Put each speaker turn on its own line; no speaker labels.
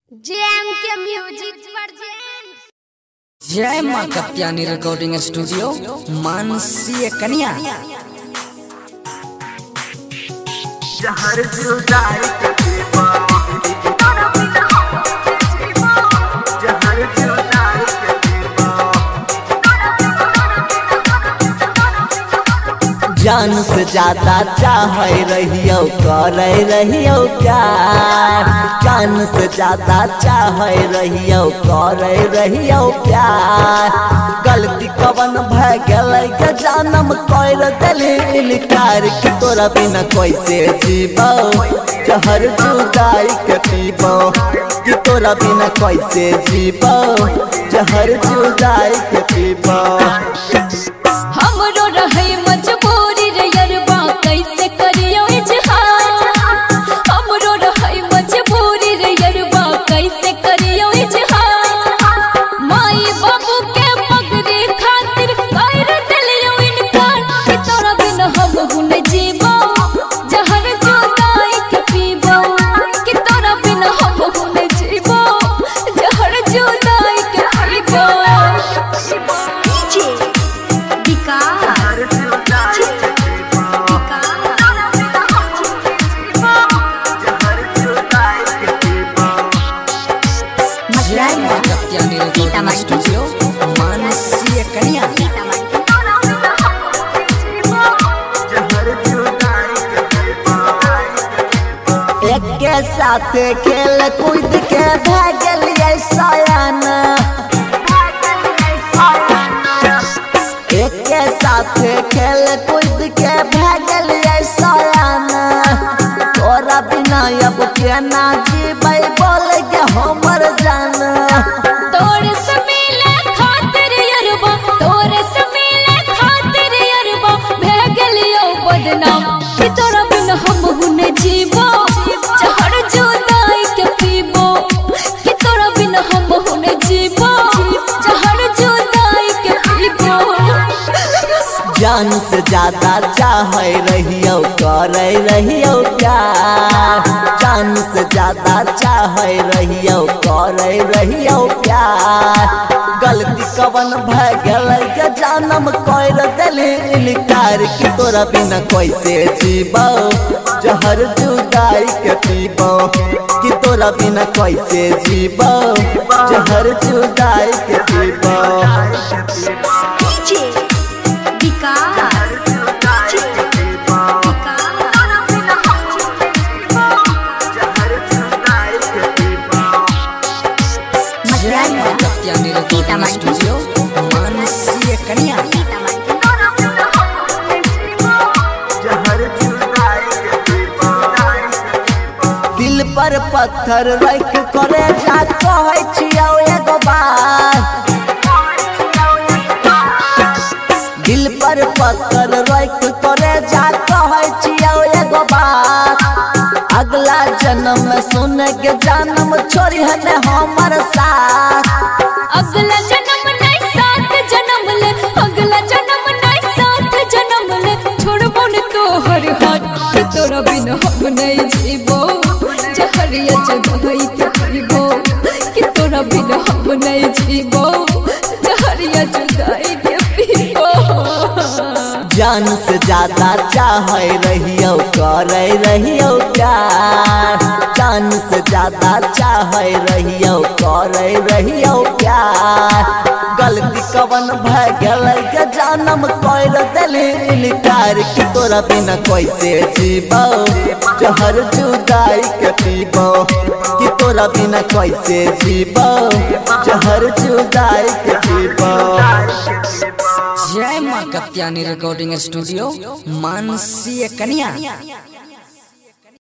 JM के music present.
जय मां कप्तानी रिकॉर्डिंग स्टूडियो मानसी कन्या।
जहर जुदाई के दीवा जहर जुदाई के दीवा
जान से ज्यादा चाहे रहियो करे रहियो प्यार। जान से ज्यादा चाहे रहियो करे रहियो प्यार। गलती कवन भ गेलै के जानम कर देली इनकार कि तोरा बिना कैसे जीबो। जहर जुदाई के पीबो कि तोरा बिना कैसे जीबो। जहर जुदाई के पीबो।
हमरो रहे मजबूरी रे यरबा कैसे करियो इजहार। हमरो रहे मजबूरी रे यरबा कैसे करियो इजहार। माई बाबू के पगड़ी खातिर कर दिलियो इनकार कि तोरा बिना हम न जीबो। जहर जुदाई के पीबो कि तोरा बिना हम न जीबो। जहर जुदाई के पीबो।
जहर जुदाई के दीवा जहर जुदाई के दीवा
जय मां कप्तानी रिकॉर्डिंग स्टूडियो मानसी कन्या।
जहर जुदाई के दीवा
एक के साथ खेल कूद के भागलिए सयान। एक के साथ खेल कूद के भागलिए सयान। तोरा बिना अब केना जीबै बोल के हमर जान।
तोरे से मिले खातिर यरबा तोरे से मिले खातिर यरबा भे गेलियो बदनाम कि तोरा बिना हम न जीबो। जहर जुदाई के पीबो कि तोरा बिना हम न जीबो। जहर जुदाई के पीबो।
जान से ज्यादा चाहे रहियो करे रहियो प्यार। जान से ज्यादा चाहे रहियो करे रहियो प्यार। गलती कवन भ गेलै के जानम कर देली इनकार कि तोरा बिना कैसे जीबो। जहर जुदाई के पीबो कि तोरा बिना कैसे जीबो। जहर जुदाई के पीबो।
जहर जुदाई के दीवा जहर जुदाई के दीवा
जय मां कप्तानी रिकॉर्डिंग स्टूडियो मानसी कन्या।
जहर जुदाई के दीवा
दिल पर पत्थर रख करे जा कहै छियौ एगो बात। दिल पर पत्थर रख करे जा कहै छियौ एगो बात। अगला जन्म में सुन के जन्म छोड़ी है हमर साथ।
अगला जन्म नहीं साथ जन्म ले। अगला जन्म नहीं साथ जन्म ले। छोड़बो न तोहर हाथ कि तोरा बिना हम नहीं जीबो। जहरिया जुदाई के पीबो कि तोरा बिना हम नहीं जीबो। जहरिया जुदाई के पीबो।
जान से ज्यादा चाहे रहियो करे रहियो प्यार। जान से ज्यादा चाहे रहियो करे रहियो प्यार। गलती कवन भ गेलै के जानम कर देली इनकार कि तोरा बिना कैसे जीबो। जहर जुदाई के पीबो कि तोरा बिना कैसे जीबो। जहर जुदाई के पीबो।
जय मां कप्तानी रिकॉर्डिंग स्टूडियो मानसी कन्या।